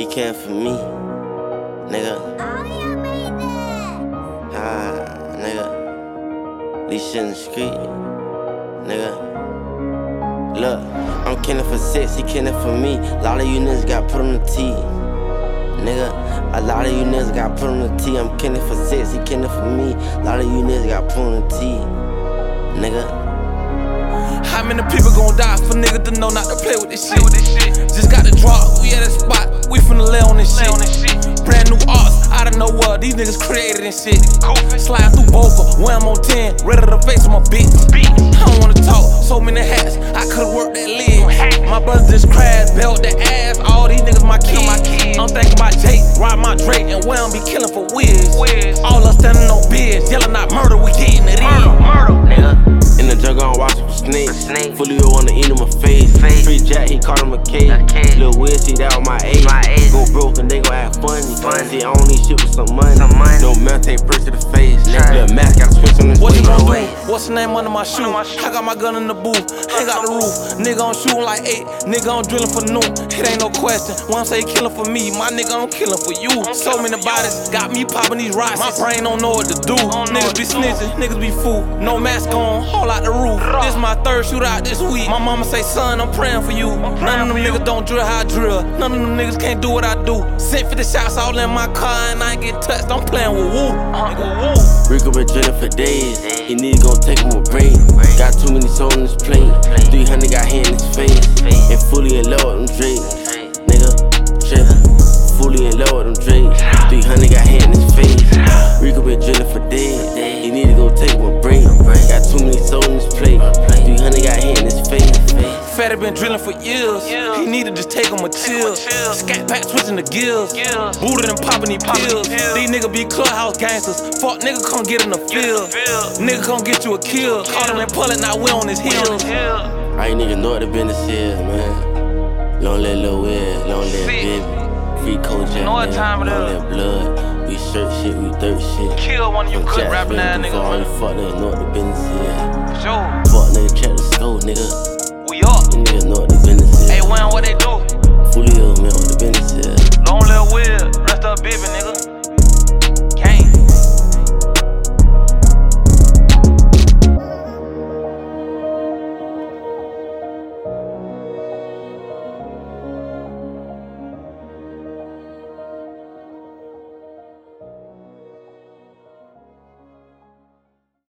He came for me, nigga. Nigga. These shit in the street, nigga. Look, I'm killing for 6, he killing for me. A lot of you niggas got put on the T, nigga. A lot of you niggas got put on the T. I'm killing for 6, he killing for me. A lot of you niggas got put on the T, nigga. How many people gon' die for niggas to know not to play with this shit? Just got the drop, we at a spot, we finna lay on this shit. Brand new arts, out of nowhere, these niggas created this shit. Slide through Boca, when I'm on 10, ready to face my bitch. I don't wanna talk, so many hats, I could've worked that lid. My brothers just crashed, belt the ass, all these niggas my kids. I'm thinking about Jake, ride my Drake, and where I'm be killing for Wiz. All us standing on bids, yelling out murder, we getting it in. Murder, nigga. In the jungle, I'm watching for snakes. Fully wanna eat him a face. Free Jack, he caught him a cake. Lil Wiz, see that was my age. Go broke and they gon' act funny. See, I don't need shit with some money. No mouth, take perks to the face. Little mask, gotta switch on this. What you gon' do? What's the name under my shoe? I got my gun in the booth, ain't got the roof. Nigga, I'm shooting like 8. Nigga, I'm drilling for noon. It ain't no question. When I say killing for me, my nigga, I'm killing for you. So many bodies got me popping these rocks. My brain don't know what to do. Niggas be snitching, niggas be fool. No mask on, all out the roof. This my third shootout this week. My mama say, son, I'm praying for you. None of them niggas don't drill how I drill. None of them niggas can't do what I do. Sent 50 shots all in my car and I ain't get touched. I'm playing with Woo. Rico been drilling for days. He need to go take him a break. Got too many souls on his plate. 300 got hit in his face. And fully in love with them Drake. Nigga, trippin'. Fully in love with them Drake. 300 got hit in his face. Rico been drilling for days. He need to go take him a break. Got too many souls on his plate. 300 got hit in his face. Fatty been drilling for years. He need to just take him a chill. Scat pack switching the gears. Booted and popping these pills. These niggas be clubhouse gangsters. Fuck nigga come get in the field. Nigga come get you a kill. Caught him and pull it, now we on his heels. Right nigga know what the business is, man. Long live Lil Wiz, long live Baby. Free Kojak, Know what time it is. Long live Blood. We shirt shit, we dirt shit. Kill one of you good rapping ass niggas. All the fuck niggas know what the business is. Sure. Fuck nigga, check the scope, nigga.